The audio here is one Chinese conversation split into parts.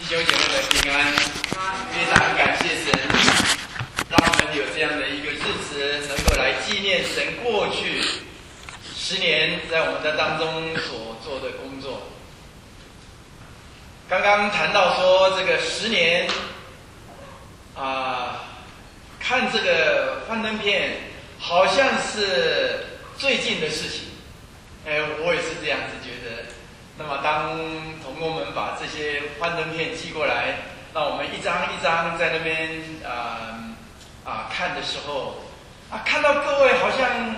弟兄姐妹们平安，非常感谢神，让我们有这样的一个日子，能够来纪念神过去10年在我们的当中所做的工作。刚刚谈到说这个10年看这个幻灯片好像是最近的事情，我也是这样子觉得。那么当同工们把这些幻灯片寄过来，那我们一张一张在那边看的时候，看到各位好像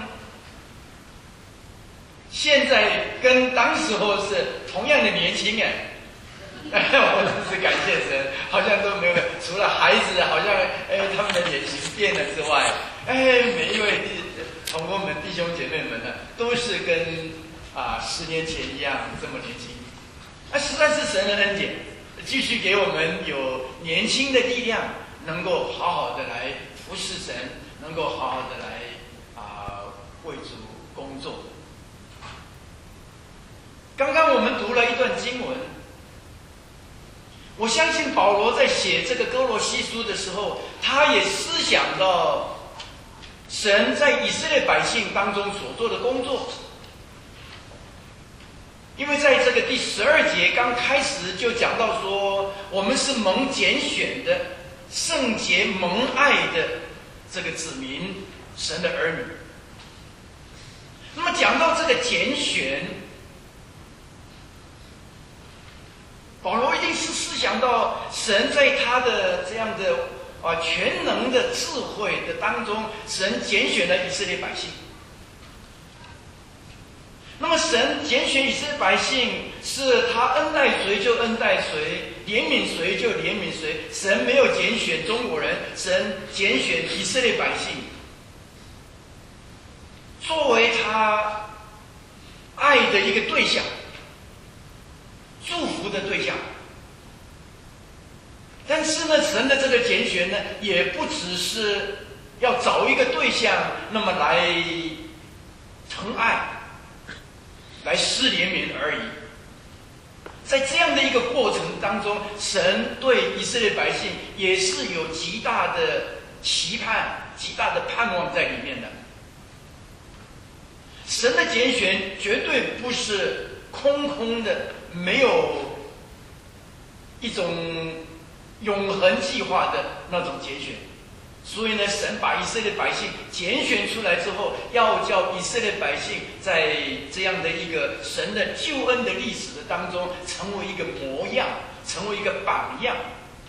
现在跟当时候是同样的年轻我真是感谢神，好像都没有，除了孩子好像他们的脸型变了之外，每一位同工们弟兄姐妹们呢，都是跟10年前一样这么年轻，实在是神的恩典，继续给我们有年轻的力量，能够好好的来服侍神，能够好好的来为主工作。刚刚我们读了一段经文，我相信保罗在写这个哥罗西书的时候，他也思想到神在以色列百姓当中所做的工作。因为在这个第12节刚开始就讲到说，我们是蒙拣选的、圣洁蒙爱的这个子民，神的儿女。那么讲到这个拣选，保罗一定是思想到神在他的这样的全能的智慧的当中，神拣选了以色列百姓。那么神拣选以色列百姓，是他恩待谁就恩待谁，怜悯谁就怜悯谁。神没有拣选中国人，神拣选以色列百姓，作为他爱的一个对象，祝福的对象。但是呢，神的这个拣选呢，也不只是要找一个对象，那么来疼爱，来施怜悯而已。在这样的一个过程当中，神对以色列百姓也是有极大的期盼、极大的盼望在里面的。神的拣选绝对不是空空的，没有一种永恒计划的那种拣选。所以呢，神把以色列百姓拣选出来之后，要叫以色列百姓在这样的一个神的救恩的历史的当中，成为一个模样，成为一个榜样，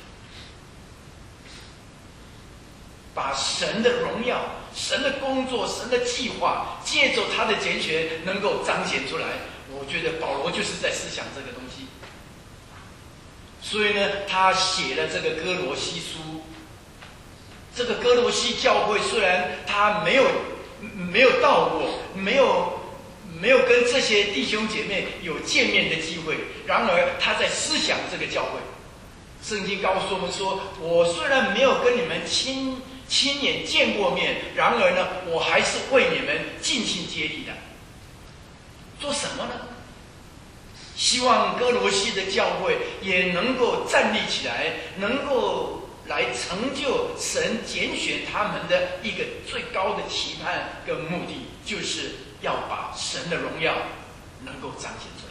把神的荣耀、神的工作、神的计划，借着他的拣选能够彰显出来。我觉得保罗就是在思想这个东西。所以呢，他写了这个哥罗西书。这个哥罗西教会虽然他没有到过，没有跟这些弟兄姐妹有见面的机会，然而他在思想这个教会。圣经告诉我们说，我虽然没有跟你们亲眼见过面，然而呢，我还是为你们尽心竭力的。做什么呢？希望哥罗西的教会也能够站立起来，能够来成就神拣选他们的一个最高的期盼跟目的，就是要把神的荣耀能够彰显出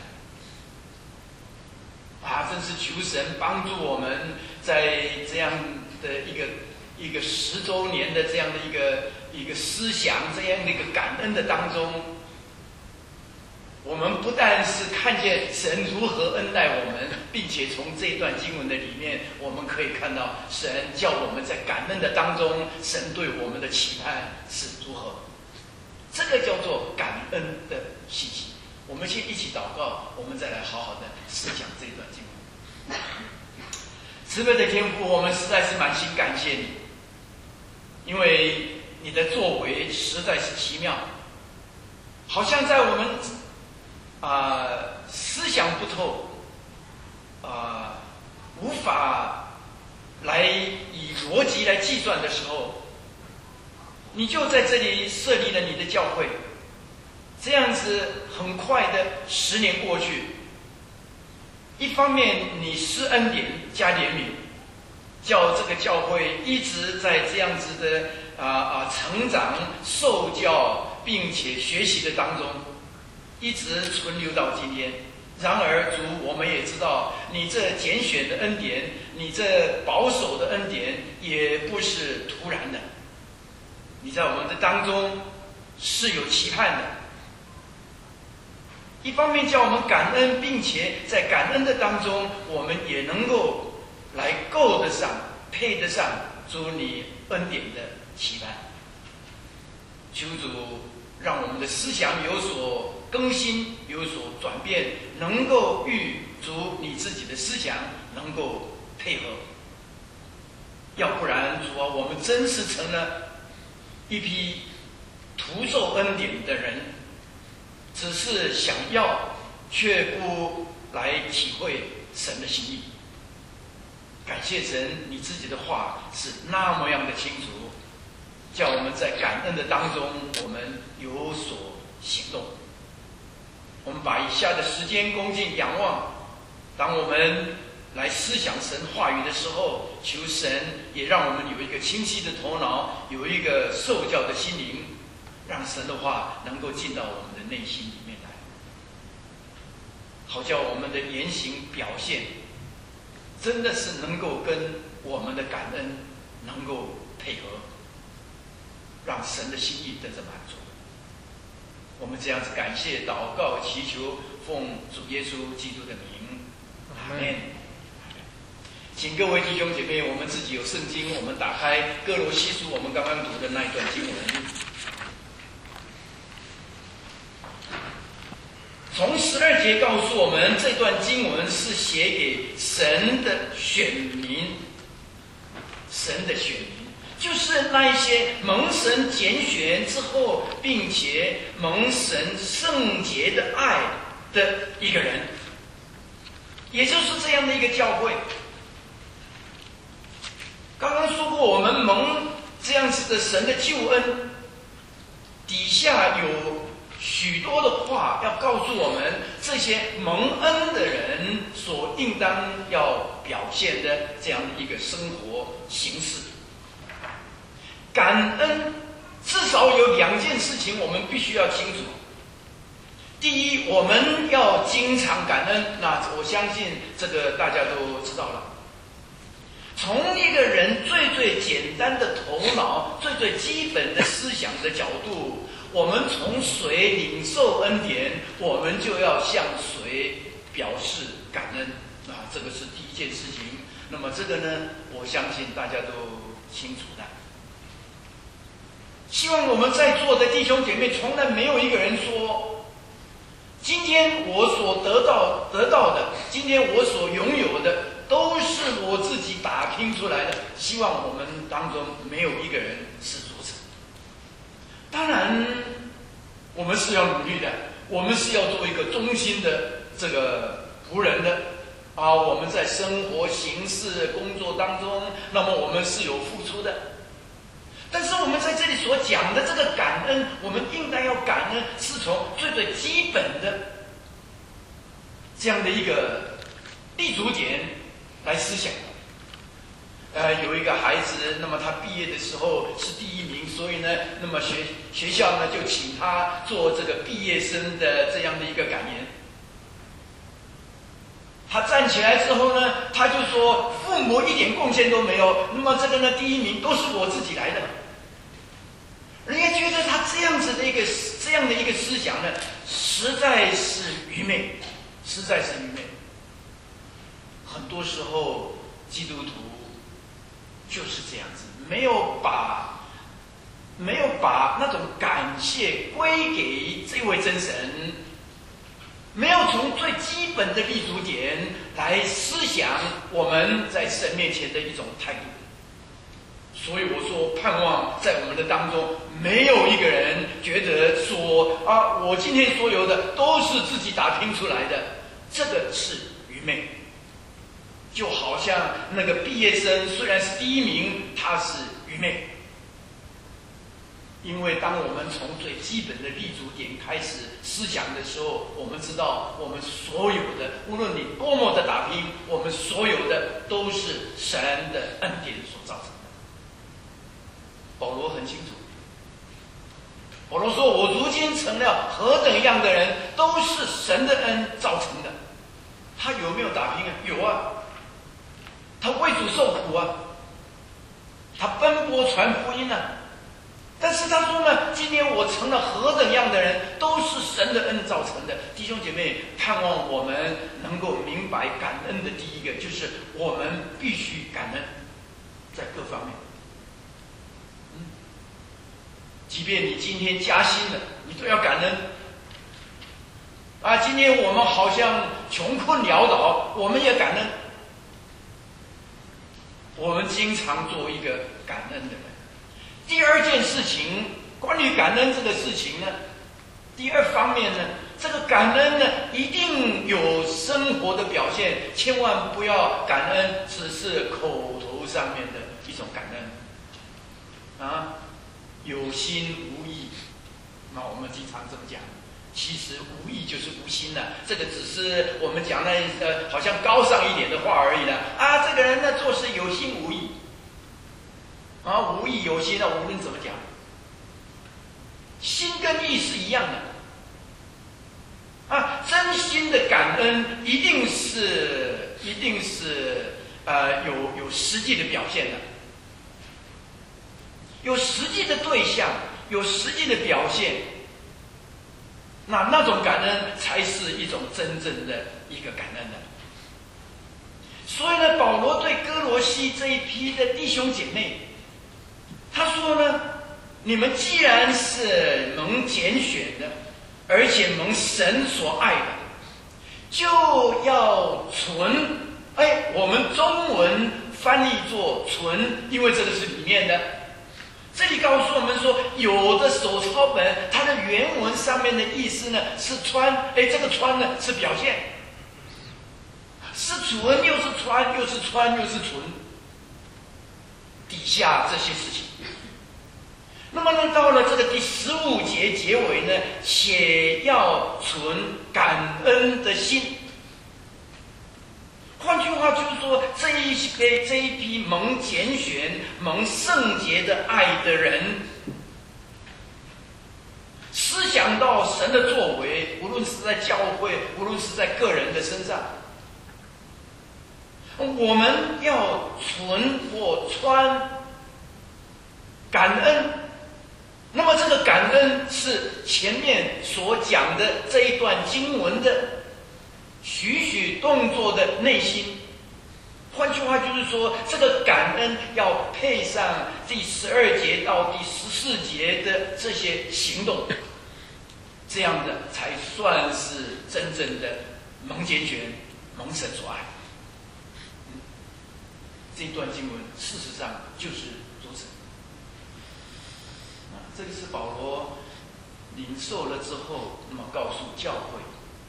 来。真是求神帮助我们，在这样的一个10周年的这样的一个思想，这样的一个感恩的当中，我们不但是看见神如何恩待我们，并且从这一段经文的里面，我们可以看到神叫我们在感恩的当中，神对我们的期盼是如何。这个叫做感恩的信息。我们先一起祷告，我们再来好好的思想这一段经文。慈悲的天父，我们实在是满心感谢你，因为你的作为实在是奇妙，好像在我们思想不透，无法来以逻辑来计算的时候，你就在这里设立了你的教会。这样子很快的10年过去， 一方面你施恩典加怜悯，叫这个教会一直在这样子的成长、受教，并且学习的当中，一直存留到今天。然而主，我们也知道，你这拣选的恩典，你这保守的恩典，也不是突然的。你在我们的当中是有期盼的。一方面叫我们感恩，并且在感恩的当中，我们也能够来够得上、配得上主你恩典的期盼。求主让我们的思想有所更新，有所转变，能够与主你自己的思想能够配合。要不然，主啊，我们真是成了一批徒受恩典的人，只是想要，却不来体会神的心意。感谢神，你自己的话是那么样的清楚，叫我们在感恩的当中，我们有所行动。我们把以下的时间恭敬仰望，当我们来思想神话语的时候，求神也让我们有一个清晰的头脑，有一个受教的心灵，让神的话能够进到我们的内心里面来，好叫我们的言行表现真的是能够跟我们的感恩能够配合，让神的心意得着满足。我们这样子感谢、祷告、祈求，奉主耶稣基督的名，阿们。请各位弟兄姐妹，我们自己有圣经，我们打开哥罗西书，我们刚刚读的那一段经文。从12节告诉我们，这段经文是写给神的选民，神的选民就是那一些蒙神拣选之后，并且蒙神圣洁的爱的一个人，也就是这样的一个教会。刚刚说过，我们蒙这样子的神的救恩，底下有许多的话要告诉我们，这些蒙恩的人所应当要表现的这样的一个生活形式。感恩至少有2件事情我们必须要清楚。第一，我们要经常感恩，那我相信这个大家都知道了。从一个人最简单的头脑、最基本的思想的角度，我们从谁领受恩典，我们就要向谁表示感恩。这个是第一件事情。那么这个呢，我相信大家都清楚的。希望我们在座的弟兄姐妹，从来没有一个人说，今天我所得到的，今天我所拥有的，都是我自己打拼出来的。希望我们当中没有一个人是如此。当然，我们是要努力的，我们是要做一个忠心的这个仆人的我们在生活、行事、工作当中，那么我们是有付出的。但是我们在这里所讲的这个感恩，我们应当要感恩，是从最基本的这样的一个立足点来思想。有一个孩子，那么他毕业的时候是第1名，所以呢，那么学校呢就请他做这个毕业生的这样的一个感言。他站起来之后呢，他就说父母一点贡献都没有，那么这个呢第1名都是我自己来的。人家觉得他这样的一个思想呢，实在是愚昧，实在是愚昧。很多时候基督徒就是这样子，没有把那种感谢归给这位真神，没有从最基本的立足点来思想我们在神面前的一种态度。所以我说，盼望在我们的当中，没有一个人觉得说我今天所有的都是自己打拼出来的，这个是愚昧。就好像那个毕业生虽然是第1名，他是愚昧， 因为当我们从最基本的立足点开始思想的时候，我们知道我们所有的，无论你多么的打拼，我们所有的都是神的恩典所造成的。保罗很清楚，保罗说：“我如今成了何等样的人，都是神的恩造成的。”他有没有打拼啊？有啊，他为主受苦啊，他奔波传福音啊。但是他说呢，今天我成了何等样的人，都是神的恩造成的。弟兄姐妹，盼望我们能够明白感恩的第一个，就是我们必须感恩，在各方面。即便你今天加薪了，你都要感恩。啊，今天我们好像穷困潦倒，我们也感恩。我们经常做一个感恩的人。第二件事情，关于感恩这个事情呢，第二方面呢，这个感恩呢，一定有生活的表现，千万不要感恩只是口头上面的一种感恩，啊，有心无意。那我们经常这么讲，其实无意就是无心了，这个只是我们讲的好像高尚一点的话而已了。啊，这个人呢做事有心无意。啊，无意有心的，无论怎么讲，心跟意是一样的。啊，真心的感恩一定是有实际的表现的，有实际的对象，有实际的表现。那种感恩才是一种真正的一个感恩的。所以呢，保罗对哥罗西这一批的弟兄姐妹，他说呢，你们既然是蒙拣选的，而且蒙神所爱的，就要存。我们中文翻译作存，因为这个是里面的。这里告诉我们说，有的手抄本它的原文上面的意思呢是穿，这个穿呢是表现，是存又是穿，又是穿又是存，底下这些事情。那么呢，到了这个第15节结尾呢，且要存感恩的心。换句话就是说，这一批蒙拣选、蒙圣洁的爱的人，思想到神的作为，无论是在教会，无论是在个人的身上，我们要存或穿感恩。那么这个感恩是前面所讲的这一段经文的许许动作的内心。换句话就是说，这个感恩要配上第12节到第14节的这些行动，这样的才算是真正的蒙拣选、蒙神所爱。这一段经文事实上就是如此。这个是保罗领受了之后，那么告诉教会，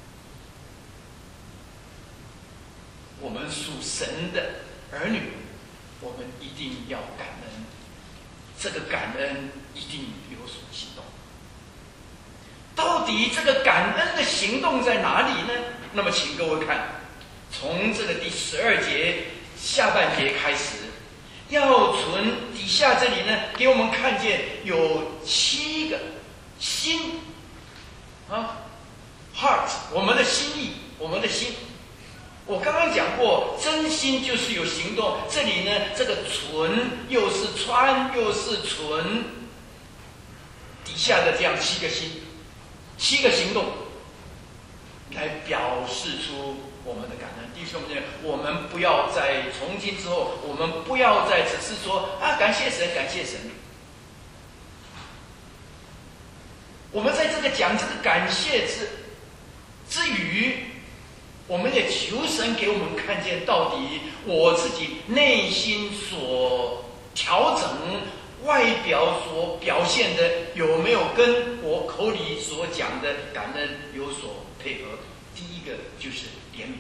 我们属神的儿女，我们一定要感恩，这个感恩一定有所行动。到底这个感恩的行动在哪里呢？那么请各位看，从这个第12节下半节开始，要存底下这里呢，给我们看见有7个心啊 ，heart， 我们的心意，我们的心。我刚刚讲过，真心就是有行动。这里呢，这个存又是穿又是存，底下的这样7个心，7个行动，来表示出我们的感恩。弟兄们，我们不要再从今之后，我们不要再只是说啊，感谢神，感谢神。我们在这个讲这个感谢之余，我们也求神给我们看见，到底我自己内心所调整、外表所表现的，有没有跟我口里所讲的感恩有所配合？第一个就是怜悯。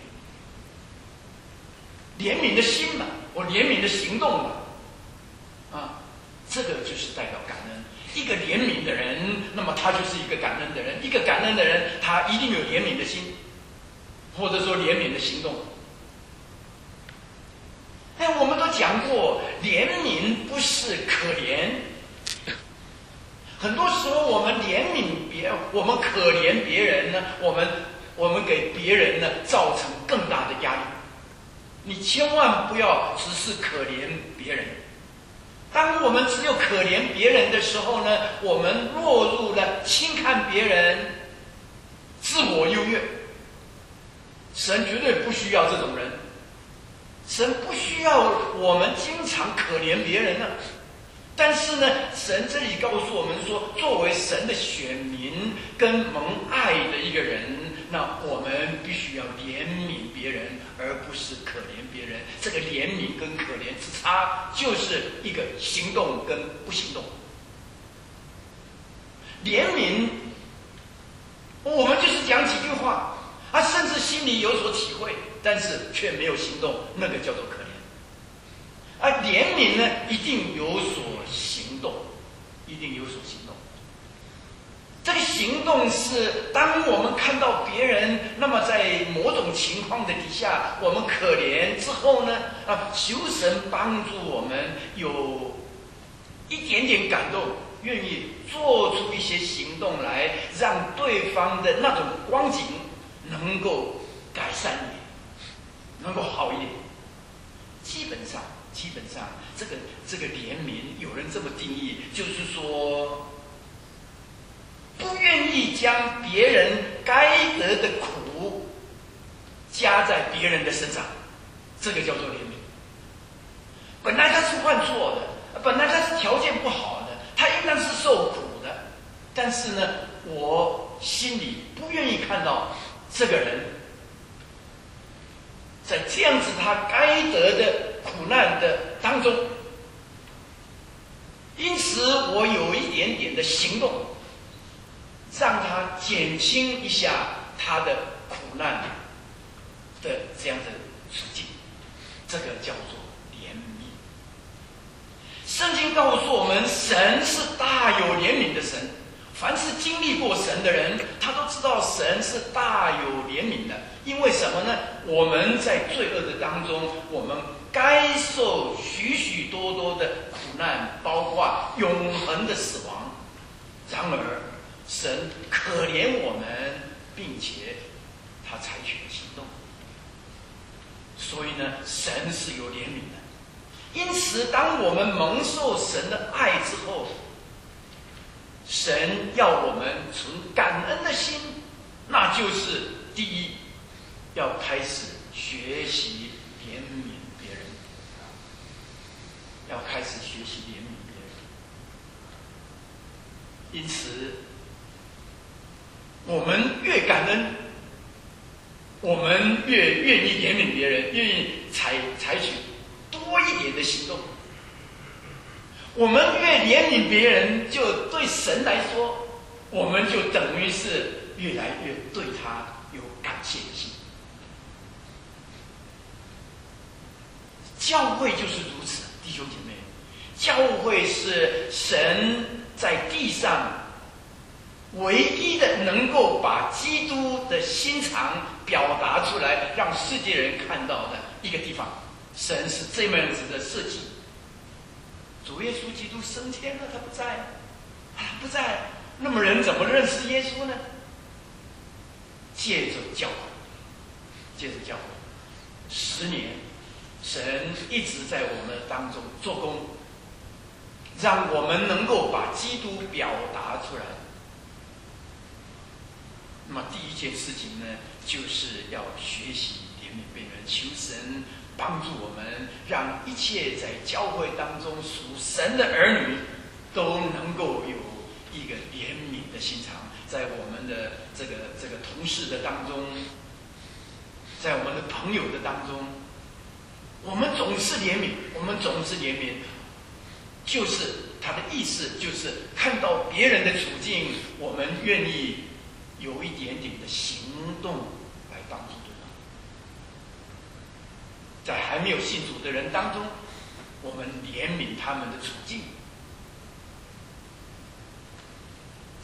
怜悯的心嘛，我怜悯的行动嘛，啊，这个就是代表感恩。 一个怜悯的人，那么他就是一个感恩的人。一个感恩的人，他一定有怜悯的心，或者说怜悯的行动。我们都讲过，怜悯不是可怜。很多时候我们怜悯别人，我们可怜别人呢，我们给别人呢造成更大的压力。你千万不要只是可怜别人。当我们只有可怜别人的时候呢，我们落入了轻看别人、自我优越。神绝对不需要这种人，神不需要我们经常可怜别人呢。但是呢，神这里告诉我们说，作为神的选民跟蒙爱的一个人，那我们必须要怜悯别人，而不是可怜别人。这个怜悯跟可怜之差，就是一个行动跟不行动。怜悯，我们就是讲几句话，甚至心里有所体会，但是却没有行动，那个叫做可怜。怜悯呢，一定有所行动，一定有所行动。这个行动是，当我们看到别人，那么在某种情况的底下，我们可怜之后呢，求神帮助我们有一点点感动，愿意做出一些行动来，让对方的那种光景能够改善一点，能够好一点。基本上，这个怜悯，有人这么定义，就是说，不愿意将别人该得的苦加在别人的身上，这个叫做怜悯。本来他是犯错的，本来他是条件不好的，他应当是受苦的，但是呢，我心里不愿意看到这个人在这样子他该得的苦难的当中，因此我有一点点的行动，让他减轻一下他的苦难的这样的处境，这个叫做怜悯。圣经告诉我们，神是大有怜悯的神。凡是经历过神的人，他都知道神是大有怜悯的。因为什么呢？我们在罪恶的当中，我们该受许许多多的苦难，包括永恒的死亡。然而，神可怜我们，并且他采取了行动。所以呢，神是有怜悯的。因此，当我们蒙受神的爱之后，神要我们存感恩的心，那就是第一，要开始学习怜悯别人，要开始学习怜悯别人。因此，我们越感恩，我们越愿意怜悯别人，愿意采取多一点的行动。我们越怜悯别人，就对神来说，我们就等于是越来越对他有感谢的心。教会就是如此，弟兄姐妹，教会是神在地上唯一的能够把基督的心肠表达出来，让世界人看到的一个地方。神是这么样子的设计。主耶稣基督升天了，他不在，那么人怎么认识耶稣呢？借着教会，10年，神一直在我们当中做工，让我们能够把基督表达出来。那么第一件事情呢，就是要学习怜悯别人，求神帮助我们，让一切在教会当中属神的儿女都能够有一个怜悯的心肠，在我们的这个同事的当中，在我们的朋友的当中，我们总是怜悯，就是他的意思就是看到别人的处境，我们愿意有一点点的行动来帮助对方。在还没有信主的人当中，我们怜悯他们的处境。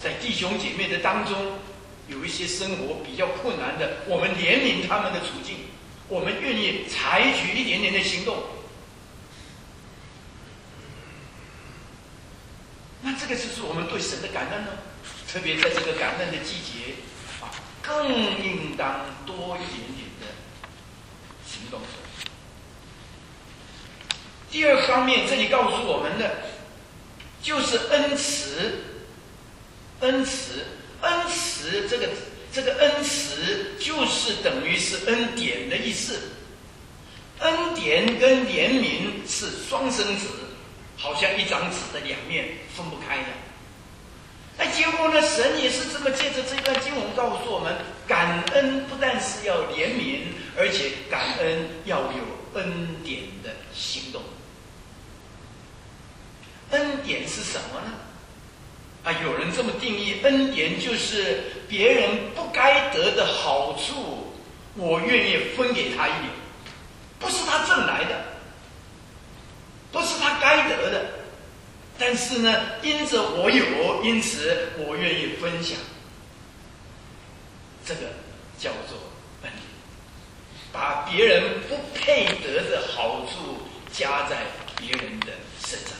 在弟兄姐妹的当中，有一些生活比较困难的，我们怜悯他们的处境，我们愿意采取一点点的行动。那这个就是我们对神的感恩呢，特别在这个感恩的季节啊，更应当多一点点的行动。第二方面，这里告诉我们的就是恩慈。恩慈，这个恩慈就是等于是恩典的意思。恩典跟怜悯是双生子，好像一张纸的两面分不开一样。那结果呢，神也是这么借着这段经文告诉我们，感恩不但是要怜悯，而且感恩要有恩典的行动。恩典是什么呢？有人这么定义，恩典就是别人不该得的好处，我愿意分给他一点，不是他挣来的，不是他该得的，但是呢，因着我有，因此我愿意分享。这个叫做恩典，把别人不配得的好处加在别人的身上。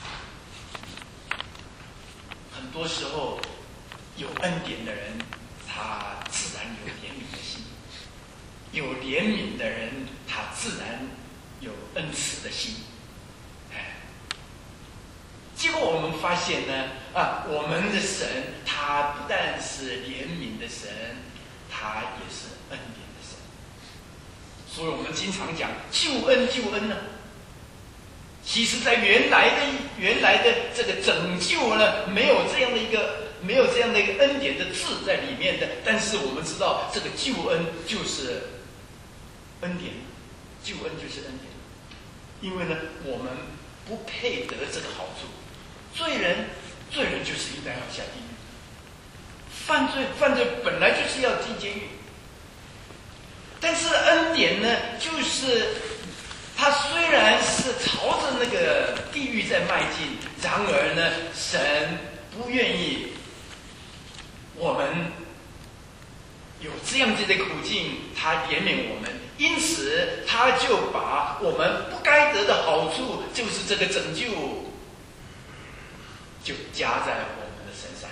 很多时候，有恩典的人，他自然有怜悯的心；有怜悯的人，他自然有恩慈的心。结果我们发现呢，我们的神，他不但是怜悯的神，他也是恩典的神。所以我们经常讲救恩，救恩呢。其实在原来的这个拯救呢，没有这样的一个恩典的字在里面的。但是我们知道，这个救恩就是恩典，救恩就是恩典。因为呢，我们不配得这个好处，罪人就是应该要下地狱，犯罪本来就是要进监狱。但是恩典呢，就是他虽然是朝着那个地狱在迈进，然而呢，神不愿意我们有这样子的苦境，他怜悯我们，因此他就把我们不该得的好处，就是这个拯救，就加在我们的身上。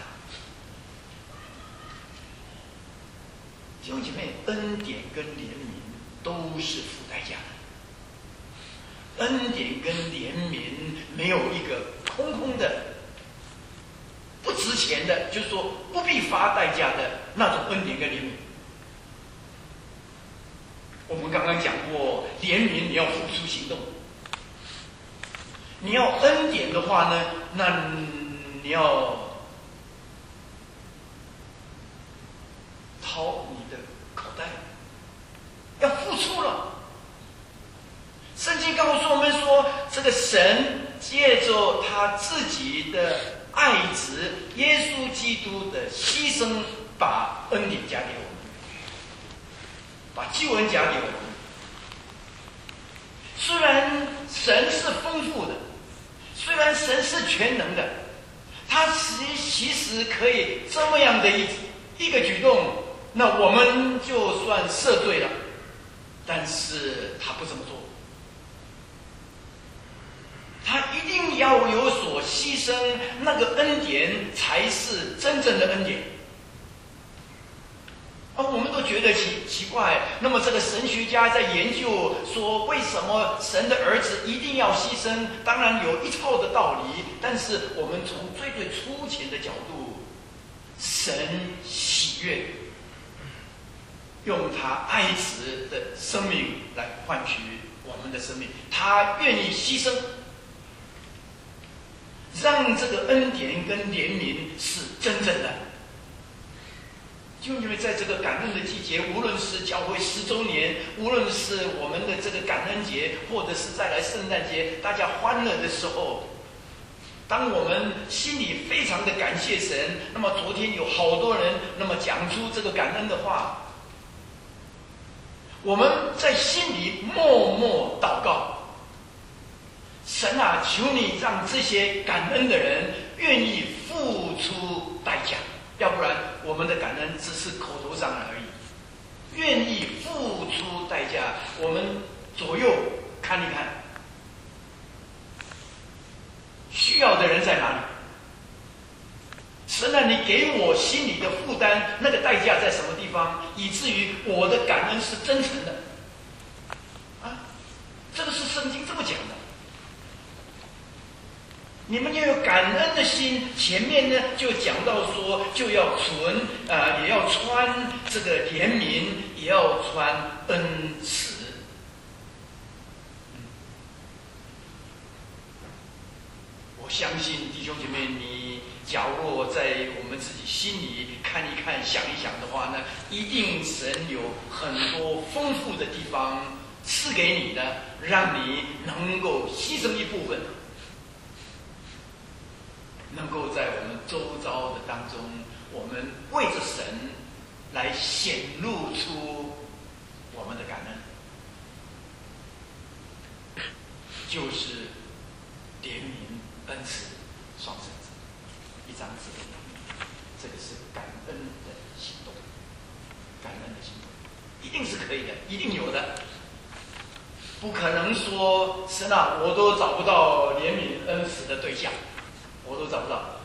弟兄姐妹，恩典跟怜悯都是付代价的。恩典跟怜悯没有一个空空的、不值钱的，就是说不必花代价的那种恩典跟怜悯。我们刚刚讲过，怜悯你要付出行动，你要恩典的话呢，那你要掏你的口袋，要付出了。圣经告诉我们说，这个神借着他自己的爱子耶稣基督的牺牲，把恩典加给我们，把救恩加给我们。虽然神是丰富的，虽然神是全能的，他其实可以这么样的一个举动，那我们就算赦罪了，但是他不这么做。他一定要有所牺牲，那个恩典才是真正的恩典。我们都觉得奇怪，那么这个神学家在研究说，为什么神的儿子一定要牺牲？当然有一套的道理，但是我们从最粗浅的角度，神喜悦用他爱子的生命来换取我们的生命，他愿意牺牲，让这个恩典跟怜悯是真正的。就因为在这个感恩的季节，无论是教会10周年，无论是我们的这个感恩节，或者是再来圣诞节，大家欢乐的时候，当我们心里非常的感谢神，那么昨天有好多人那么讲出这个感恩的话，我们在心里默默祷告，神啊，求你让这些感恩的人愿意付付出代价，要不然我们的感恩只是口头上而已。愿意付出代价，我们左右看一看，需要的人在哪里？神啊，你给我心里的负担，那个代价在什么地方，以至于我的感恩是真诚的？啊，这个是圣经这么讲的。你们要有感恩的心，前面呢就讲到说，就要也要穿这个怜悯，也要穿恩慈。我相信弟兄姐妹，你假若在我们自己心里看一看、想一想的话呢，一定神有很多丰富的地方赐给你的，让你能够牺牲一部分。能够在我们周遭的当中，我们为着神来显露出我们的感恩，就是怜悯、恩慈、双生子，一张纸，这个是感恩的行动，感恩的行动，一定是可以的，一定有的，不可能说神啊，我都找不到怜悯、恩慈的对象。我都找不到，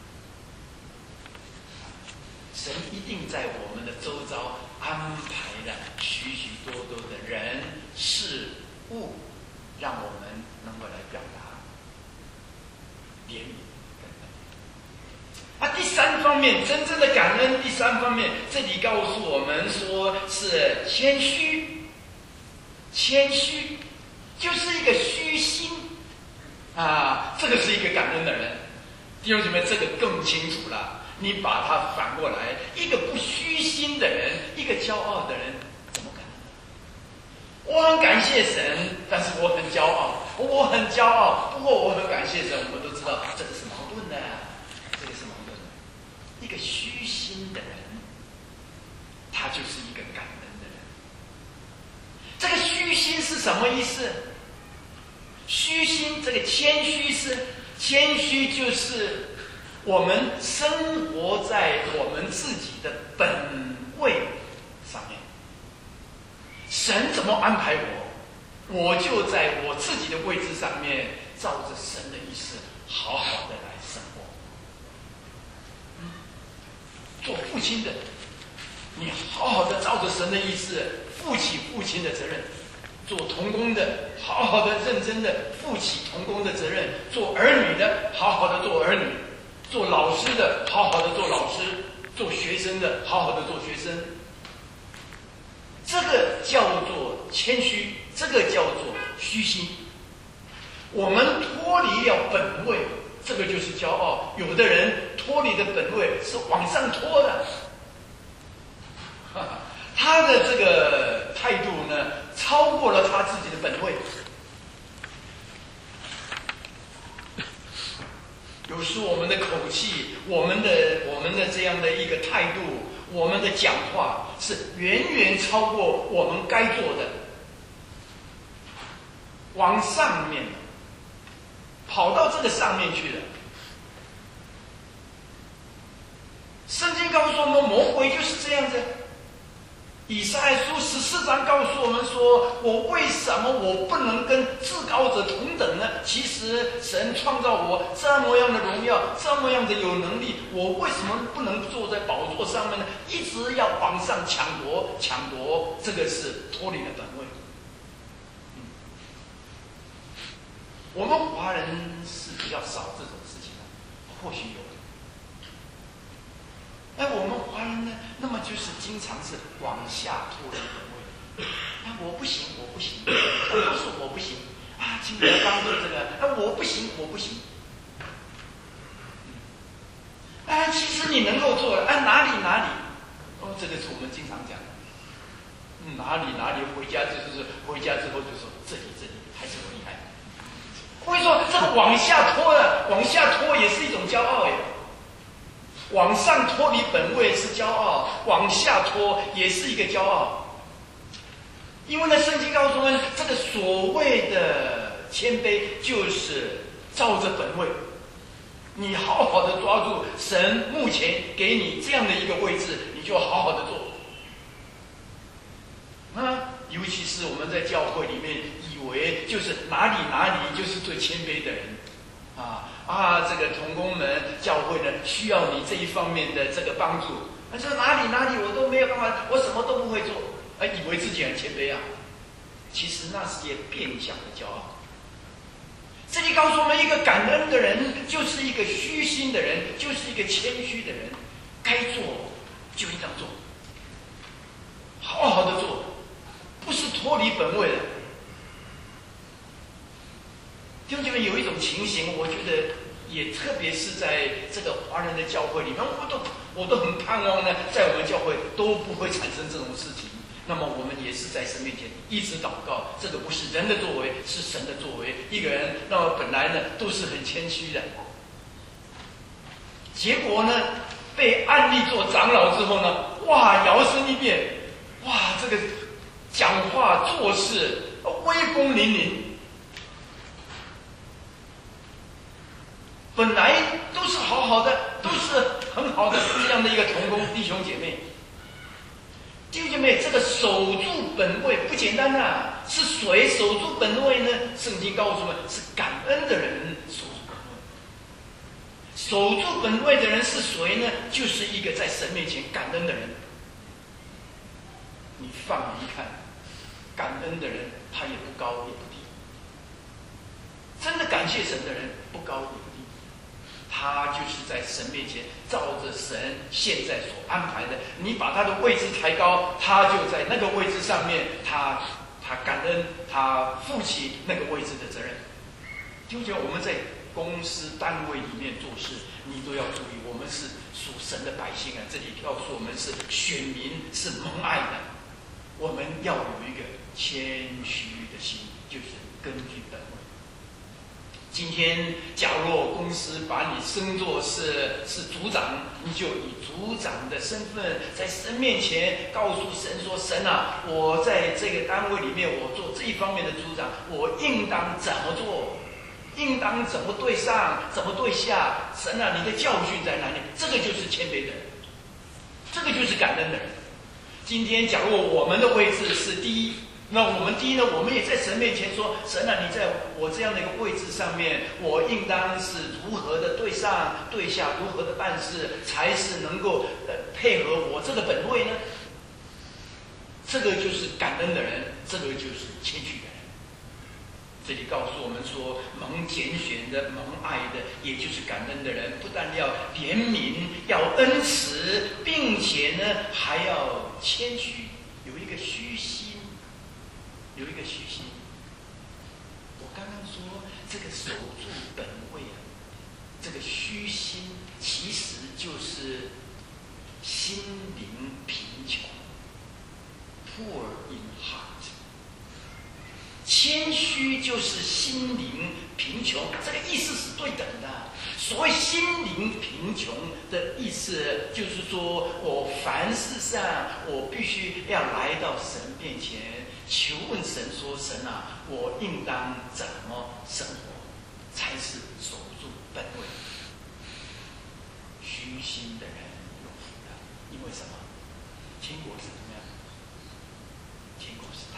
神一定在我们的周遭安排了许许多多的人事物，让我们能够来表达怜悯感恩。第三方面，真正的感恩，第三方面，这里告诉我们说是谦虚，谦虚就是一个虚心啊，这个是一个感恩的人。弟兄姐妹，这个更清楚了。你把它反过来，一个不虚心的人，一个骄傲的人，怎么可能？我很感谢神，但是我很骄傲，我很骄傲，不过我很感谢神。我们都知道这个是矛盾的，这个是矛盾的。一个虚心的人，他就是一个感恩的人。这个虚心是什么意思？虚心，这个谦虚是。谦虚就是我们生活在我们自己的本位上面。神怎么安排我，我就在我自己的位置上面，照着神的意思，好好的来生活。做父亲的，你好好的照着神的意思，负起父亲的责任。做童工的，好好的、认真的负起童工的责任；做儿女的，好好的做儿女；做老师的，好好的做老师；做学生的，好好的做学生。这个叫做谦虚，这个叫做虚心。我们脱离了本位，这个就是骄傲。有的人脱离的本位是往上拖的，他的这个态度呢，超过了他自己的本位。有时我们的口气，我们的这样的一个态度，我们的讲话是远远超过我们该做的，往上面跑到这个上面去了。圣经告诉我们，魔鬼就是这样子。以赛亚书14章告诉我们说，我为什么我不能跟至高者同等呢？其实神创造我这么样的荣耀，这么样的有能力，我为什么不能坐在宝座上面呢？一直要往上抢夺，这个是脱离了本位。我们华人是比较少这种事情的，或许有。我们华人呢，那么就是经常是往下脱离本位。我不行，我不行，都是我不行啊！今天刚做这个，我不行，我不行。其实你能够做，哪里？这个是我们经常讲的。哪里？回家之后就说这里还是我厉害。我跟你说，这个往下拖也是一种骄傲耶。往上脱离本位是骄傲，往下拖也是一个骄傲。因为呢，圣经告诉我们，这个所谓的谦卑，就是照着本位。 你好好的抓住神目前给你这样的一个位置，你就好好的做。尤其是我们在教会里面，以为就是哪里就是最谦卑的人，这个同工们教会呢需要你这一方面的这个帮助。他说哪里我都没有办法，我什么都不会做，以为自己很谦卑啊。其实那是些变相的骄傲。这里告诉我们，一个感恩的人就是一个虚心的人，就是一个谦虚的人，该做就应当做，好好的做，不是脱离本位的。弟兄姐妹，有一种情形，我觉得也特别是在这个华人的教会里面，我都很盼望呢，在我们教会都不会产生这种事情。那么我们也是在神面前一直祷告，这个不是人的作为，是神的作为。一个人那么本来呢都是很谦虚的，结果呢被按立做长老之后呢，摇身一变，这个讲话做事威风凛凛，本来都是好好的，都是很好的这样的一个同工弟兄姐妹。弟兄姐妹，这个守住本位不简单啊！是谁守住本位呢？圣经告诉我们，是感恩的人守住本位。守住本位的人是谁呢？就是一个在神面前感恩的人。你放眼一看，感恩的人他也不高也不低，真的感谢神的人不高也不低。他就是在神面前照着神现在所安排的，你把他的位置抬高，他就在那个位置上面，他感恩，他负起那个位置的责任。就像我们在公司单位里面做事，你都要注意，我们是属神的百姓啊，这里告诉我们是选民，是蒙爱的，我们要有一个谦虚的心，就是根据本位。今天，假若公司把你升作是组长，你就以组长的身份，在神面前告诉神说：“神啊，我在这个单位里面，我做这一方面的组长，我应当怎么做？应当怎么对上，怎么对下？神啊，你的教训在哪里？”这个就是谦卑的人，这个就是感恩的人。今天，假如我们的位置是第一。那我们第一呢，我们也在神面前说：“神啊，你在我这样的一个位置上面，我应当是如何的对上对下，如何的办事，才是能够配合我这个本位呢？”这个就是感恩的人，这个就是谦虚的人。这里告诉我们说，蒙拣选的、蒙爱的，也就是感恩的人，不但要怜悯，要恩慈，并且呢还要谦虚，有一个虚心。有一个虚心。我刚刚说这个守住本位啊，这个虚心其实就是心灵贫穷 ，poor in heart。谦虚就是心灵贫穷，这个意思是对等的。所谓心灵贫穷的意思，就是说我凡事上我必须要来到神面前。求问神说：“神啊，我应当怎么生活，才是守住本位？”虚心的人有福了，因为什么？天国是怎么样？天国是他。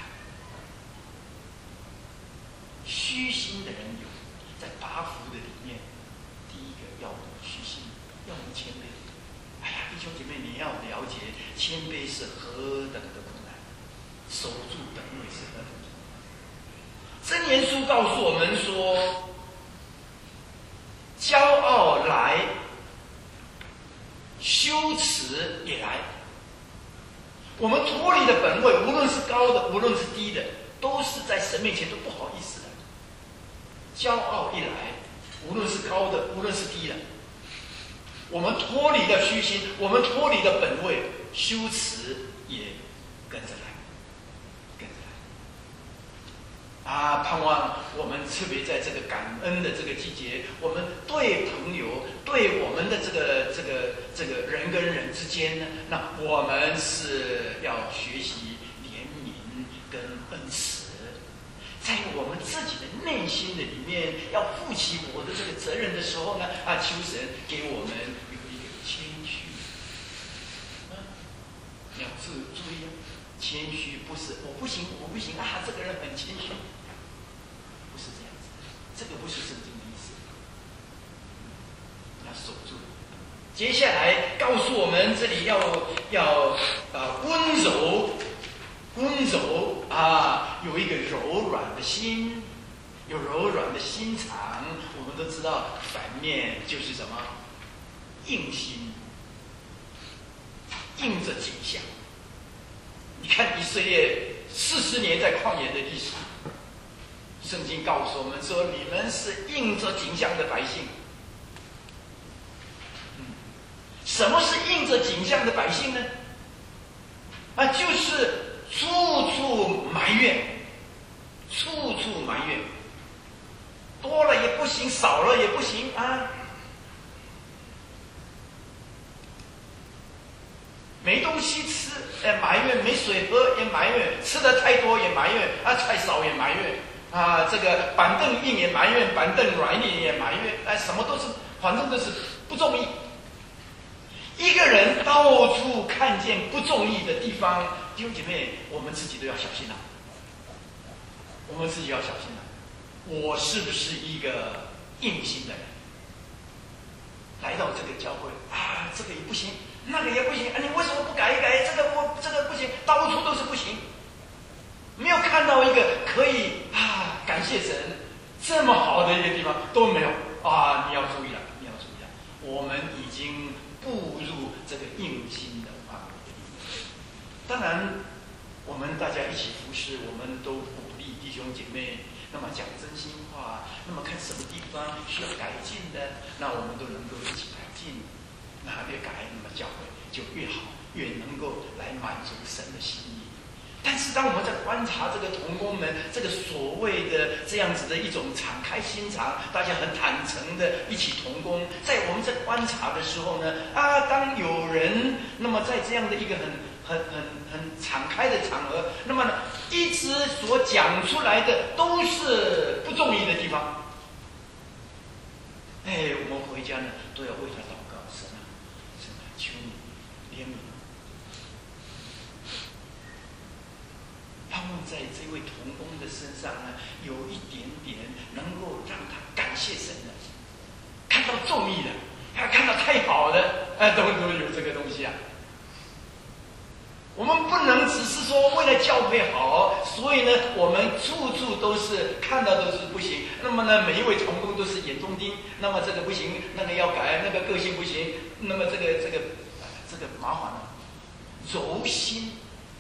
虚心的人有，在八福的里面，第一个要虚心，要谦卑。弟兄姐妹，你要了解，谦卑是何等的困难。守住本位是何等。箴言书告诉我们说，骄傲来，羞耻也来。我们脱离的本位，无论是高的，无论是低的，都是在神面前都不好意思的。骄傲一来，无论是高的，无论是低的，我们脱离了虚心，我们脱离了本位，羞耻也跟着来。盼望我们特别在这个感恩的这个季节，我们对朋友、对我们的这个人跟人之间呢，那我们是要学习怜悯跟恩慈。 在我们自己的内心的里面，要负起我的这个责任的时候呢，求神给我们有一个谦虚。你要注意，谦虚不是我不行，这个人很谦虚，不是这样子，这个不是圣经的意思。要守住。接下来告诉我们，这里要温柔有一个柔软的心，有柔软的心肠。我们都知道，反面就是什么？硬心，硬着颈项。你看以色列40年在旷野的历史，圣经告诉我们说，你们是硬着颈项的百姓。什么是硬着颈项的百姓呢？就是处处埋怨，多了也不行，少了也不行啊。没东西吃，埋怨；没水喝也埋怨；吃的太多也埋怨，太少也埋怨。这个板凳硬也埋怨，板凳软也埋怨。什么都是，反正都是不中意。一个人到处看见不中意的地方，弟兄姐妹，我们自己都要小心了。我是不是一个硬心的人？来到这个教会这个也不行，那个也不行，你为什么不改一改？这个不行，到处都是不行。没有看到一个可以感谢神这么好的一个地方都没有你要注意了，我们已经步入这个硬心的范围里面。当然，我们大家一起服侍，我们都鼓励弟兄姐妹，那么讲真心话，那么看什么地方需要改进的，那我们都能够一起改进。那越改，那么教会就越好，越能够来满足神的心意。但是当我们在观察这个同工们这个所谓的这样子的一种敞开心肠，大家很坦诚的一起同工，在我们在观察的时候呢，当有人那么在这样的一个很敞开的场合，那么呢一直所讲出来的都是不中意的地方，我们回家呢都要为他祷告，神啊，求你怜悯。盼望在这位同工的身上呢，有一点点能够让他感谢神的，看到中意的，看到太好的，都有这个东西啊。我们不能只是说为了教会好，所以呢，我们处处都是看到都是不行。那么呢，每一位同工都是眼中钉，那么这个不行，那个要改，那个个性不行，那么这个麻烦了。柔心。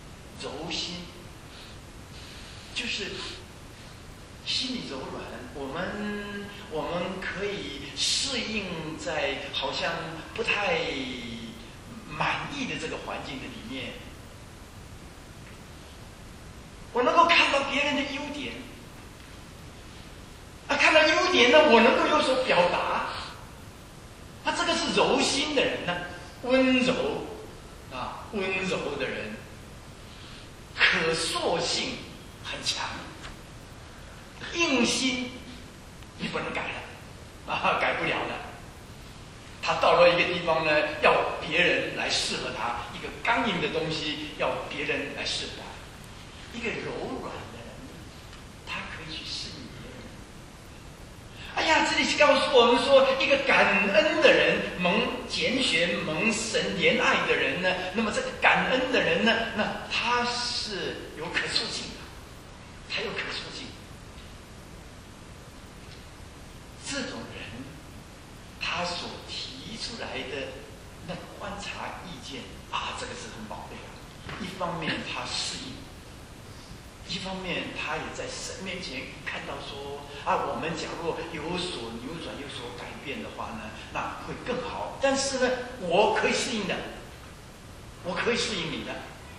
就是心里柔软，我们可以适应在好像不太满意的这个环境的里面，我能够看到别人的优点，看到优点呢，我能够有所表达，这个是柔心的人呢，温柔的人，可塑性很强。硬心你不能改了，改不了了。他到了一个地方呢，要别人来适合他，一个刚硬的东西要别人来适合他。一个柔软的人，他可以去适应别人。这里告诉我们说，一个感恩的人，蒙拣选、蒙神怜爱的人呢，那么这个感恩的人呢，那他是有可塑性的，他有可塑性。这种人，他所提出来的那个观察意见这个是很宝贝的。一方面他适应，一方面他也在神面前看到说我们假若有所扭转、有所改变的话呢，那会更好。但是呢，我可以适应的，我可以适应你的。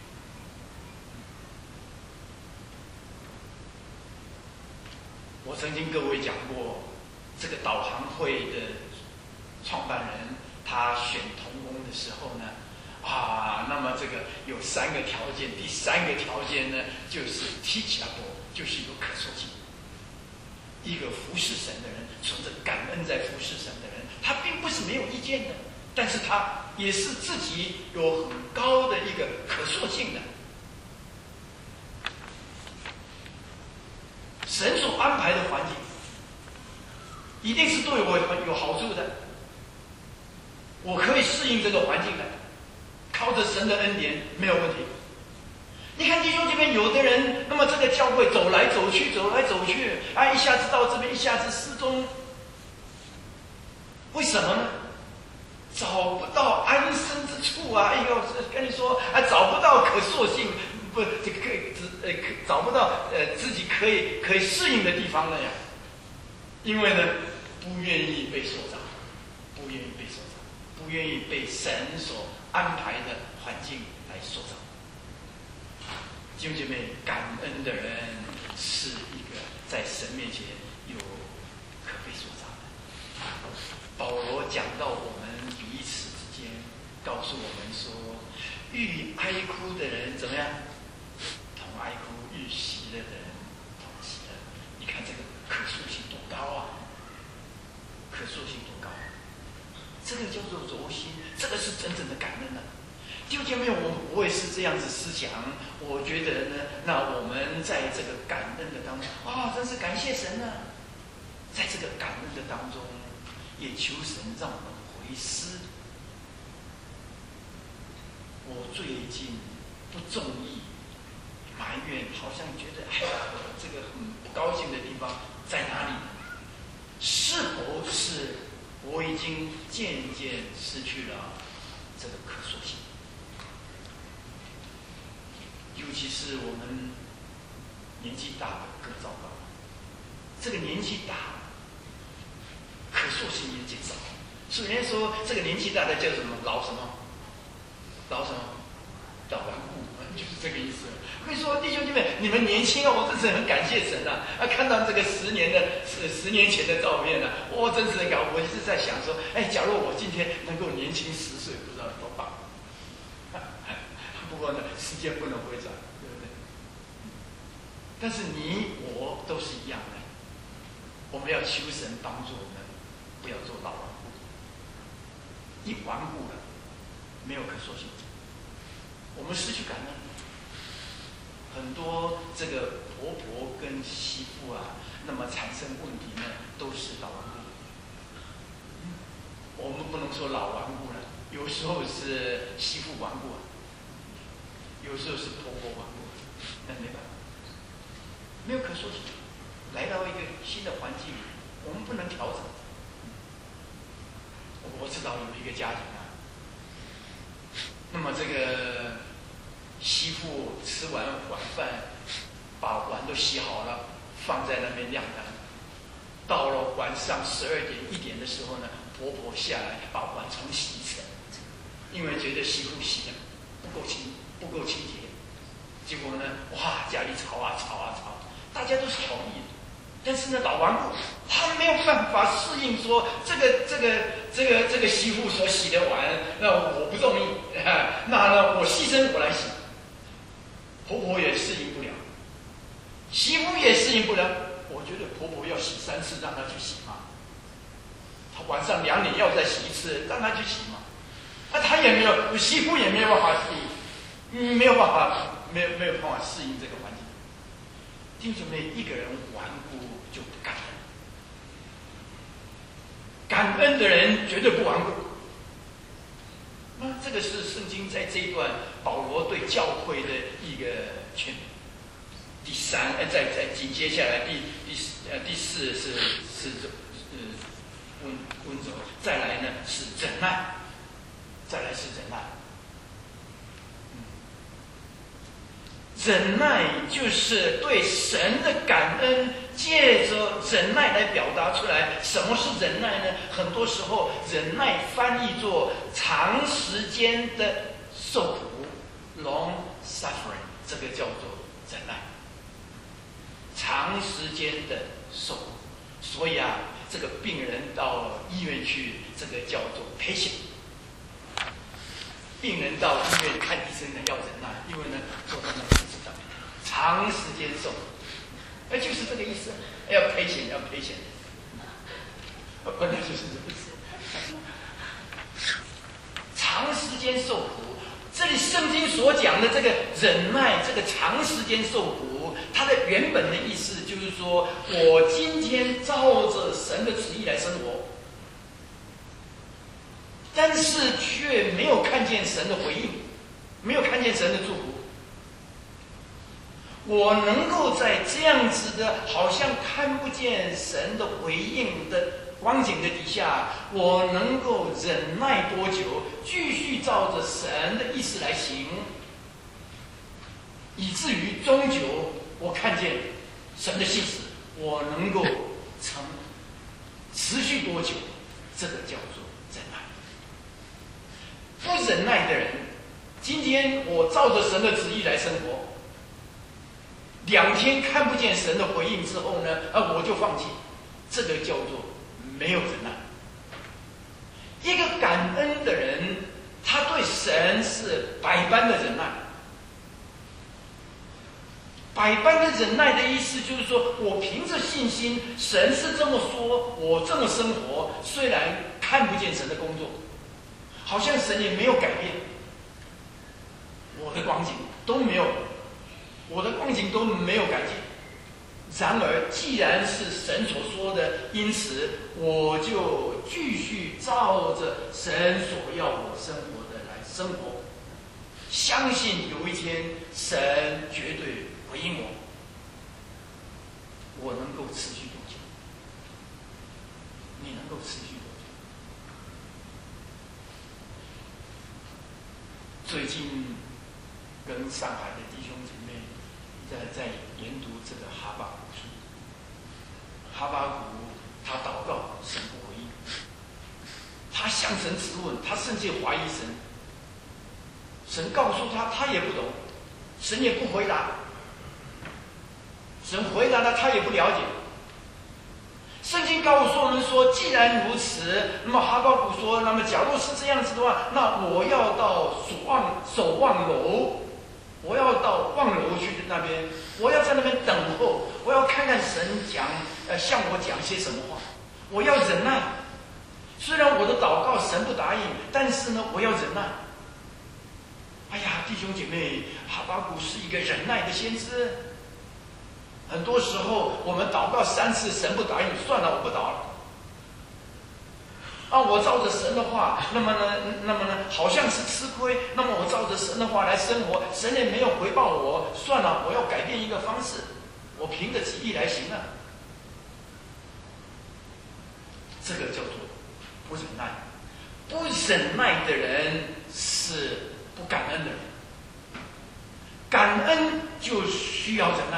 我曾经各位讲过，这个导航会的创办人，他选同工的时候呢，那么这个有3个条件，第3个条件呢就是 teachable， 就是有可塑性。一个服侍神的人，存着感恩在服侍神的人，他并不是没有意见的，但是他也是自己有很高的一个可塑性的。神所安排的环境，一定是对我有好处的，我可以适应这个环境的，靠着神的恩典没有问题。你看弟兄姐妹，有的人，那么这个教会走来走去，走来走去，啊，一下子到这边，一下子失踪，为什么呢？找不到安身之处啊！哎呦，跟你说啊，找不到可塑性，不，这个找不到自己可以适应的地方了呀。因为呢，不愿意被塑造，不愿意被塑造，不愿意被神所安排的环境来塑造。弟兄姐妹，感恩的人是一个在神面前有可被塑造的。保罗讲到我们彼此之间，告诉我们说，愈哀哭的人怎么样？同哀哭；愈喜乐的人同喜乐。你看这个可塑性多高啊！可塑性多高！这个叫做柔心，这个是真正的感恩啊！弟兄姐妹，我们不会是这样子思想。我觉得呢，那我们在这个感恩的当中，真是感谢神啊！在这个感恩的当中，也求神让我们回思。我最近不中意，埋怨，好像觉得这个很不高兴的地方在哪里？是否是我已经渐渐失去了这个可塑性？尤其是我们年纪大的更糟糕。这个年纪大，可塑性也减少。所以人家说这个年纪大的叫什么？老什么？老什么？老顽固，就是这个意思。我跟你说，弟兄姐妹，你们年轻啊，我真是很感谢神啊！看到这个10年前的照片啊，我真是很感。我一直在想说，假如我今天能够年轻10岁，不知道多棒。不过呢，时间不能回转，对不对？但是你我都是一样的，我们要求神帮助我们，不要做老顽固。一顽固了，没有可塑性，我们失去感恩。很多这个婆婆跟媳妇啊，那么产生问题呢，都是老顽固。我们不能说老顽固了，有时候是媳妇顽固，有时候是婆婆顽固，那没办法，没有可塑性。来到一个新的环境，我们不能调整。我知道有一个家庭啊，那么这个媳妇吃完晚饭，把碗都洗好了，放在那边晾干。到了晚上12点1点的时候呢，婆婆下来把碗重洗一次，因为觉得媳妇洗的不够清洁。结果呢，家里吵啊吵啊吵，大家都是同意的。但是呢，老顽固他没有办法适应说这个媳妇所洗的碗，那我不中意，那呢我牺牲我来洗。婆婆也适应不了，媳妇也适应不了。我觉得婆婆要洗3次，让她去洗嘛。她晚上2点要再洗1次，让她去洗嘛。她也没有，媳妇也没有办法适应，没有办法适应这个环境。弟兄妹，一个人顽固就不感恩，感恩的人绝对不顽固。那这个是圣经在这一段保罗对教会的一个劝勉。第3，在紧接下来第4是温柔，再来呢是忍耐，再来是忍耐。忍耐就是对神的感恩，借着忍耐来表达出来。什么是忍耐呢？很多时候忍耐翻译作长时间的受苦 （long suffering）， 这个叫做忍耐。长时间的受苦，所以这个病人到医院去，这个叫做patient。病人到医院看医生呢，要忍耐，因为呢坐在那椅子上面，长时间受苦。 就是这个意思，要赔钱，要赔钱，本来就是这个意思。长时间受苦，这里圣经所讲的这个忍耐，这个长时间受苦，它的原本的意思就是说，我今天照着神的旨意来生活，但是却没有看见神的回应，没有看见神的祝福。我能够在这样子的好像看不见神的回应的光景的底下，我能够忍耐多久，继续照着神的意思来行，以至于终究我看见神的信使，我能够持续多久，这个叫做忍耐。不忍耐的人，今天我照着神的旨意来生活，2天看不见神的回应之后呢，我就放弃，这个叫做没有忍耐。一个感恩的人，他对神是百般的忍耐。百般的忍耐的意思就是说，我凭着信心，神是这么说，我这么生活，虽然看不见神的工作，好像神也没有改变，我的光景都没有。我的光景都没有改进，然而既然是神所说的，因此我就继续照着神所要我生活的来生活，相信有一天神绝对回应我，我能够持续多久？你能够持续多久？最近跟上海的弟兄姐妹在研读这个哈巴谷书，哈巴谷他祷告，神不回应，他向神质问，他甚至怀疑神，神告诉他，他也不懂，神也不回答，神回答了，他也不了解。圣经告诉我们说，既然如此，那么哈巴谷说，那么假如是这样子的话，那我要到守望楼，我要到望楼去那边，我要在那边等候，我要看看神向我讲些什么话，我要忍耐。虽然我的祷告神不答应，但是呢，我要忍耐。哎呀，弟兄姐妹，哈巴谷是一个忍耐的先知。很多时候我们祷告3次，神不答应，算了，我不祷了。我照着神的话，那么呢，好像是吃亏。那么我照着神的话来生活，神也没有回报我，算了，我要改变一个方式，我凭着己意来行了。这个叫做不忍耐。不忍耐的人是不感恩的人。感恩就需要忍耐。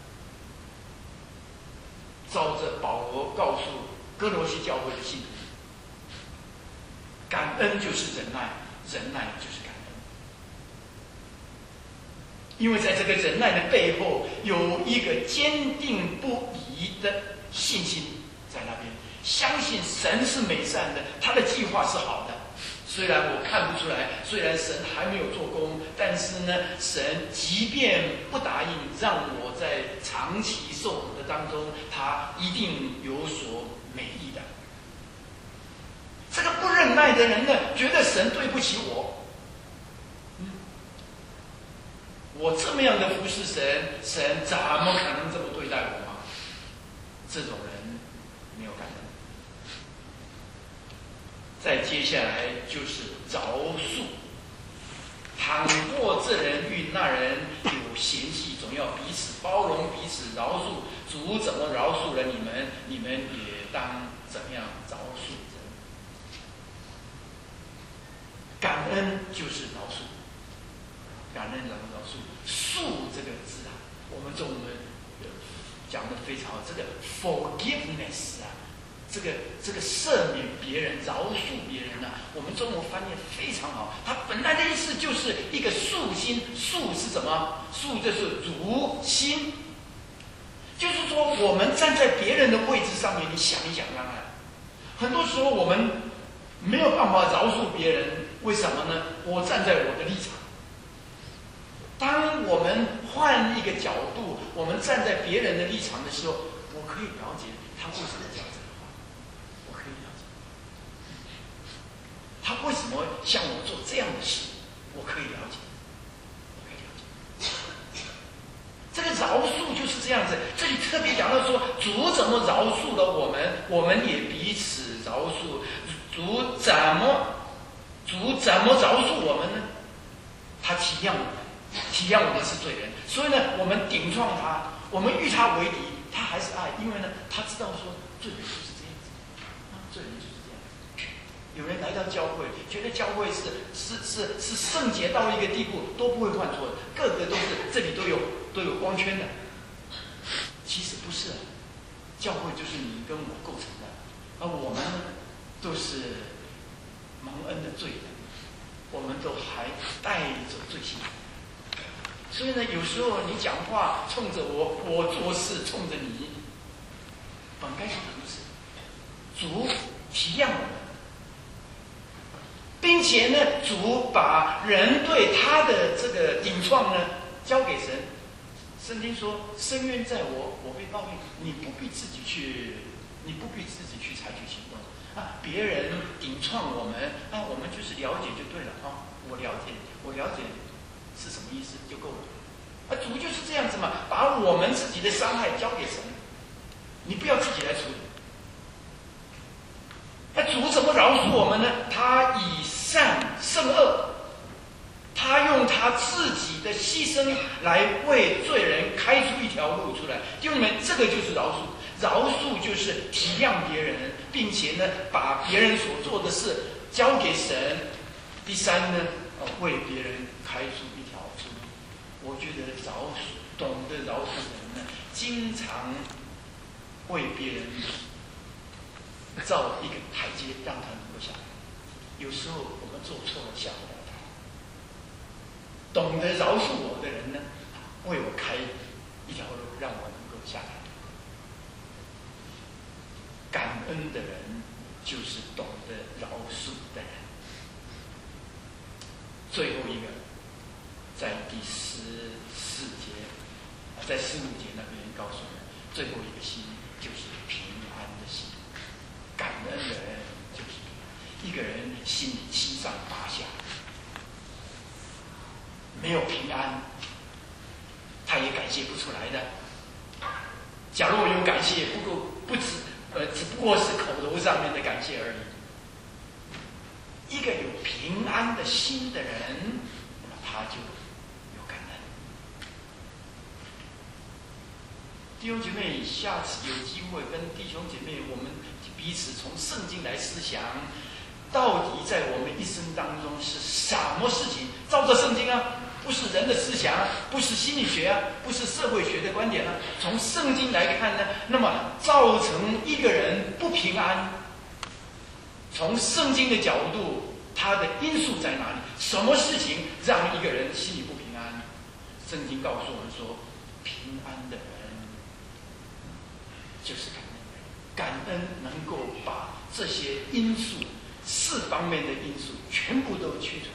照着保罗告诉哥罗西教会的信徒，感恩就是忍耐，忍耐就是感恩。因为在这个忍耐的背后，有一个坚定不移的信心在那边，相信神是美善的，他的计划是好的。虽然我看不出来，虽然神还没有做工，但是呢，神即便不答应让我在长期受苦的当中，他一定有所美意的。这个不忍耐的人呢，觉得神对不起我，我这么样的服侍神，神怎么可能这么对待我吗？这种人没有感恩。再接下来就是饶恕。倘若这人与那人有嫌隙，总要彼此包容，彼此饶恕。主怎么饶恕了你们，你们也当怎样饶恕人。感恩就是饶恕，感恩饶恕。恕这个字啊，我们中文讲的非常好，这个 forgiveness 啊。这个赦免别人、饶恕别人啊，我们中文翻译非常好。它本来的意思就是一个恕心，恕是什么？恕就是如心，就是说我们站在别人的位置上面，你想一想看看，很多时候我们没有办法饶恕别人，为什么呢？我站在我的立场， 当我们换一个角度，我们站在别人的立场的时候，我可以了解他为什么讲这个话，我可以了解他为什么向我做这样的事，我可以了解，我可以了解。这个饶恕就是这样子，这里特别讲到说，主怎么饶恕了我们，我们也彼此饶恕。主怎么饶恕我们呢？他体谅我们。体谅我们是罪人，所以呢，我们顶撞他，我们与他为敌，他还是爱，因为呢，他知道说罪人就是这样子，罪人就是这样子。有人来到教会，觉得教会是圣洁到一个地步，都不会犯错的，个个都是这里都有光圈的。其实不是，教会就是你跟我构成的，而我们呢，都是蒙恩的罪人，我们都还带着罪性。所以呢，有时候你讲话冲着我，我做事冲着你，本该是如此。主体谅我们，并且呢，主把人对他的这个顶撞呢交给神。圣经说：“深渊在我，我被报应。”你不必自己去采取行动啊！别人顶撞我们啊，我们就是了解就对了啊！我了解。是什么意思就够了。主就是这样子嘛，把我们自己的伤害交给神，你不要自己来处理。主怎么饶恕我们呢？他以善胜恶，他用他自己的牺牲来为罪人开出一条路出来。弟兄们，这个就是饶恕。饶恕就是体谅别人，并且呢，把别人所做的事交给神。第三呢，为别人开出一条出路。我觉得懂得饶恕的人呢，经常为别人造一个台阶，让他能够下来。有时候我们做错了，下不了台。懂得饶恕我的人呢，为我开一条路，让我能够下来。感恩的人就是懂得饶恕的人。最后一个，在第14节，在15节那边告诉我们，最后一个心就是平安的心。感恩的人就是一个人心里七上八下，没有平安，他也感谢不出来的。假如我有感谢，只不过是口头上面的感谢而已。一个有平安的心的人，那么他就有感恩。弟兄姐妹，下次有机会跟弟兄姐妹，我们彼此从圣经来思想，到底在我们一生当中是什么事情？照着圣经啊，不是人的思想啊，不是心理学啊，不是社会学的观点啊，从圣经来看呢，那么造成一个人不平安。从圣经的角度，它的因素在哪里？什么事情让一个人心里不平安？圣经告诉我们说，平安的人就是感恩的人。感恩能够把这些因素，4方面的因素全部都去除。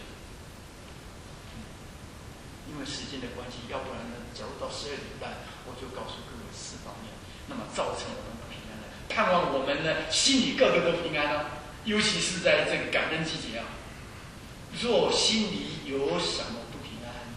因为时间的关系，要不然呢，假如到12点半，我就告诉各位4方面，那么造成我们不平安的。盼望我们呢，心里个个都平安啊。尤其是在这个感恩季节啊，若心里有什么不平安，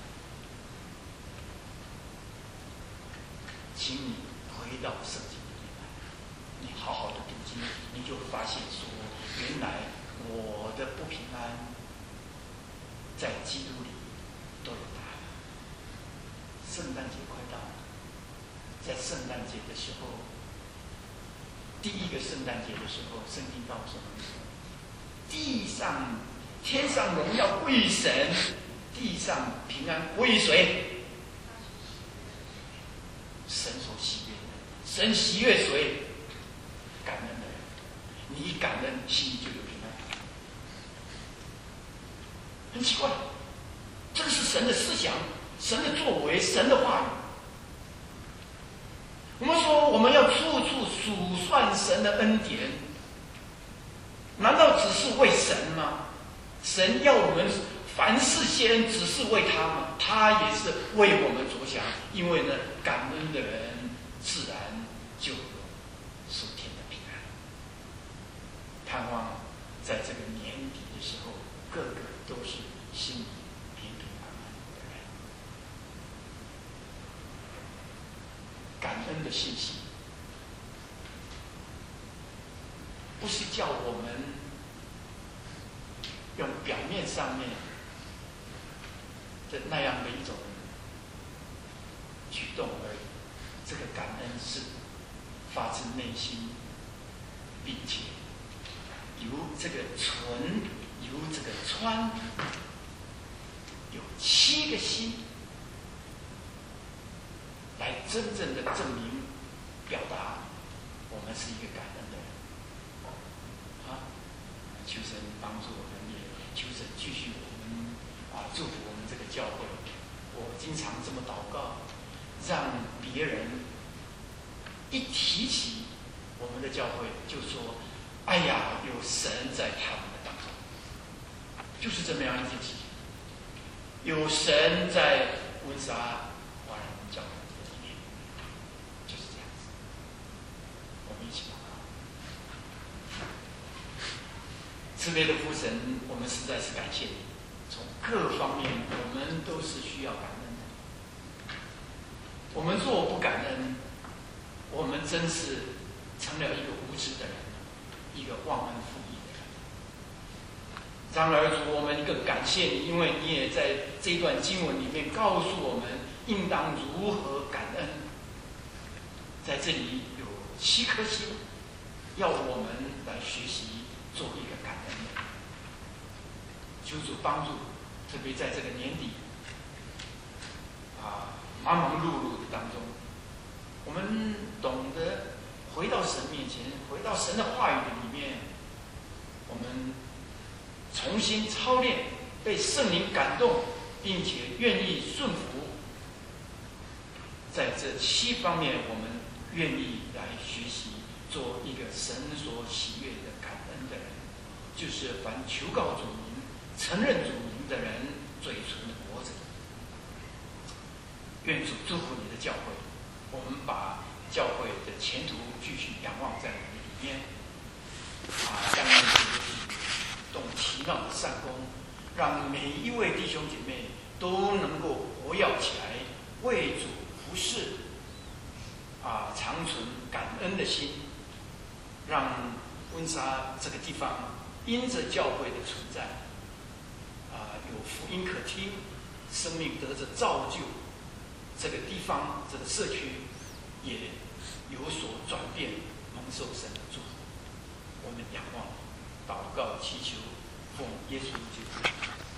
请你回到圣经里面来，你好好的读经，你就发现说，原来我的不平安在基督里都有答案。圣诞节快到了，在圣诞节的时候，第一个圣诞节的时候，圣经告诉我们说，天上荣耀归于神，地上平安归于谁？神所喜悦的，神喜悦谁？感恩的人。你一感恩，心里就有平安。很奇怪，这个是神的思想，神的作为，神的话语。我们说我们要处处数算神的恩典，难道只是为神吗？神要我们凡事谢恩，只是为他吗？他他也是为我们着想，因为呢，感恩的人自然就有属天的平安。盼望在这个年底的时候，个个都是心里平平安安的人。感恩的信息，不是叫我们用表面上面的那样的一种举动而已。这个感恩是发自内心，并且由这个唇，由这个川，有7个心，来真正的证明、表达我们是一个感恩的人。求神帮助我们，也求神继续我们祝福我们这个教会。我经常这么祷告，让别人一提起我们的教会，就说：“哎呀，有神在他们的当中。”就是这么样一件事情。有神在温莎华人教会的里面，就是这样子。我们一起祷告。慈悲的父神，我们实在是感谢你，从各方面我们都是需要感恩的。我们若不感恩，我们真是成了一个无知的人，一个忘恩负义的人。然而主，我们更感谢你，因为你也在这段经文里面告诉我们应当如何感恩。在这里有7颗心，要我们来学习做一个感恩的人。求主帮助，特别在这个年底忙忙碌碌的当中，我们懂得回到神面前，回到神的话语的里面，我们重新操练，被圣灵感动，并且愿意顺服。在这7方面，我们愿意来学习，做一个神所喜悦的感恩的人，就是凡求告主名、承认主名的人，嘴唇活着。愿主祝福你的教会，我们把教会的前途继续仰望在你的里面，让你懂奇妙的善功，让每一位弟兄姐妹都能够活跃起来，为主服侍，长存感恩的心，让温莎这个地方因着教会的存在，有福音可听，生命得着造就。这个地方，这个社区也有所转变，蒙受神的祝福。我们仰望、祷告、祈求，奉耶稣基督。